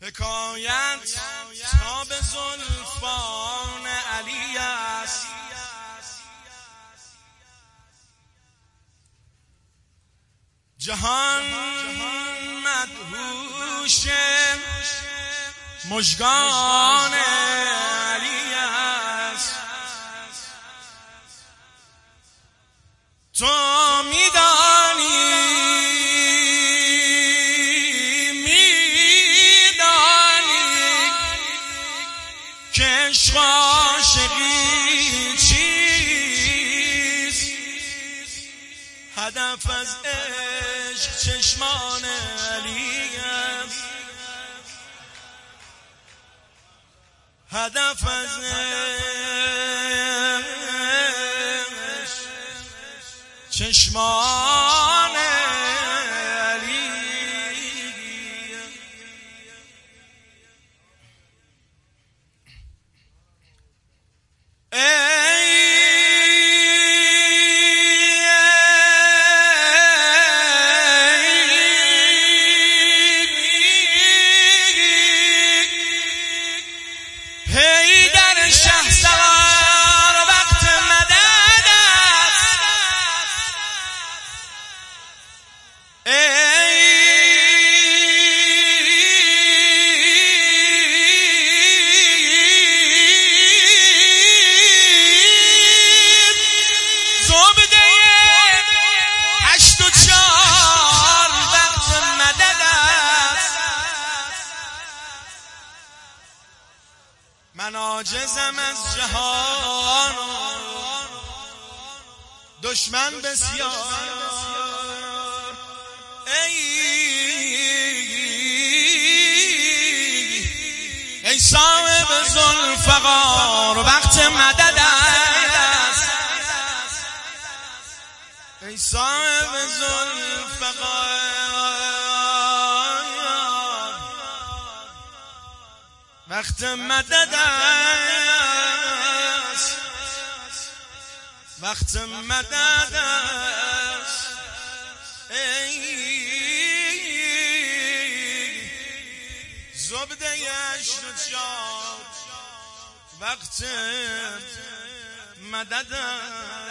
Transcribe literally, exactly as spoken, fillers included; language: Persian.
حکایت تا به زلفان علی است، جهان مدهوش مژگان علی است. تو میدانی میدانی که عشق عاشقی چیست، هدف از عشق چشمان علی است، هدف از عشق چشمان علی. حیدر شهسوار وقت مدد است، ای زبده هشت و چار وقت مدد است. من عاجزم از جهان، دشمن بسیار، ای ای صاحب ذوالفقار وقت مدد است، ای صاحب ذوالفقار وقت مدد است، وقت مدد است. ای زبده هشت و چار وقت مدد است.